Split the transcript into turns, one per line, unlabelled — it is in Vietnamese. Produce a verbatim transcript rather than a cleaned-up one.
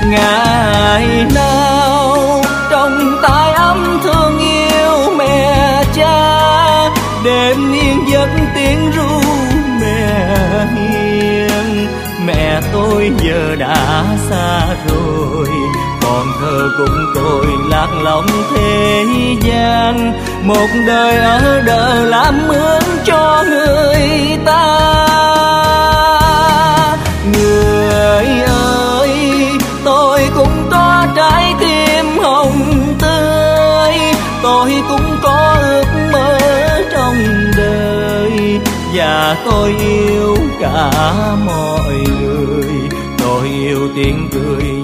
Ngày nào trong tay ấm thương yêu mẹ cha, đêm yên giấc tiếng ru mẹ hiền. Mẹ tôi giờ đã xa rồi, còn thơ cùng tôi lạc lõng thế gian. Một đời ở đời làm mướn cho người ta. Người ơi, tôi cũng có trái tim hồng tươi, tôi cũng có ước mơ trong đời, và tôi yêu cả mọi người. Tôi yêu tiếng cười